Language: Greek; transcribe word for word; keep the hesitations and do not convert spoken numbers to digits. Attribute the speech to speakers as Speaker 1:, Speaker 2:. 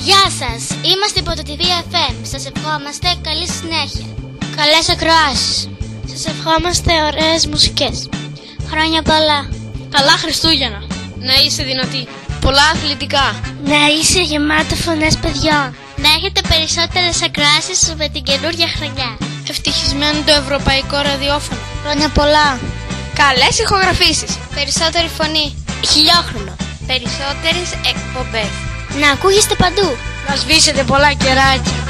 Speaker 1: Γεια σας, είμαστε από το τι βι εφ εμ. Σας ευχόμαστε καλή συνέχεια. Καλές ακροάσεις. Σας ευχόμαστε ωραίες μουσικές. Χρόνια πολλά.
Speaker 2: Καλά Χριστούγεννα. Να είσαι δυνατή. Πολλά αθλητικά.
Speaker 1: Να είσαι γεμάτο φωνές παιδιών. Να έχετε περισσότερες ακροάσεις με την καινούργια χρονιά.
Speaker 2: Ευτυχισμένο το ευρωπαϊκό ραδιόφωνο.
Speaker 1: Χρόνια πολλά.
Speaker 2: Καλές ηχογραφήσεις.
Speaker 1: Περισσότερη φωνή. Χιλιόχρονο.
Speaker 2: Περισσότερες εκπομπές.
Speaker 1: Να ακούγεστε παντού.
Speaker 2: Να σβήσετε πολλά κεράκια.